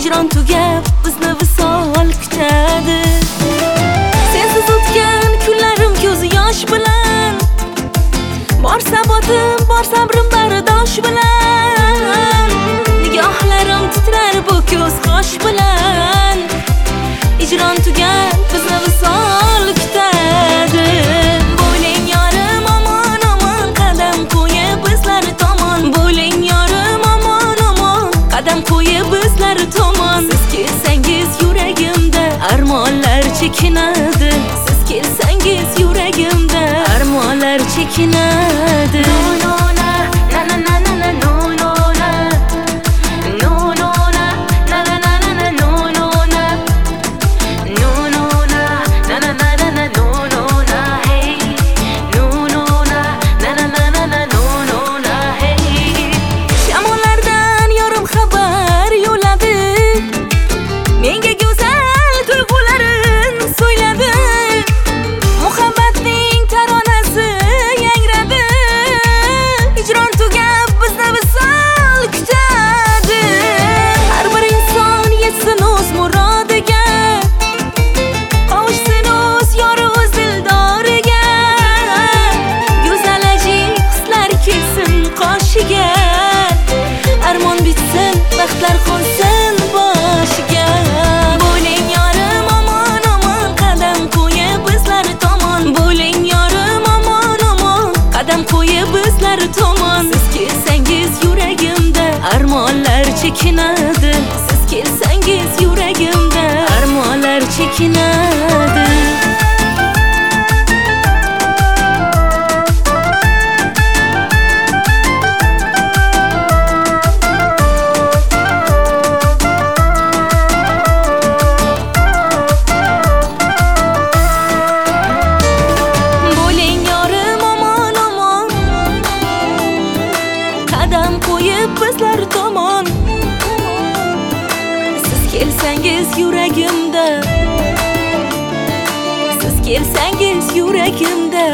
hijron tugab bizni visol kutadi. Sensiz o'tgan kunlarim ko'zi yosh bilan, bor sabotim, bor sabrim bardosh bilan. Nigohlarim titrar bu ko'z qosh bilan, hijron tugab bizni visol kutadi. Bo'ling yorim omon omon, qadam qo'yib bizlar tomon. Bo'ling yorim omon omon, qadam qo'yib bizlar tomon. Siz kelsangiz yuragimda armonlar chekinadi. Siz kelsangiz yuragimda armonlar chekinadi. Armon bitsin, baxtlar qo'nsin boshiga. Bo'ling yorim omon omon, qadam qo'yib bizlar tomon. Bo'ling yorim omon omon, qadam qo'yib bizlar tomon. Siz kelsangiz yuragimda armonlar chekinadi. Siz kelsangiz yuragimda armonlar chekinadi. Qadam qo'yib bizlar tomon. Siz kelsangiz yuragimda, siz kelsangiz yuragimda.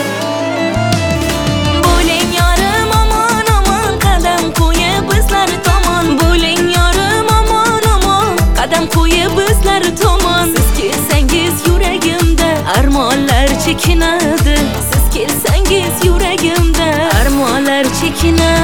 Bo'ling yorim omon omon, qadam qo'yib bizlar tomon. Bo'ling yorim omon omon, qadam qo'yib bizlar tomon. Siz kelsangiz yuragimda armonlar chekinadi. Siz kelsangiz yuragimda armonlar chekinadi.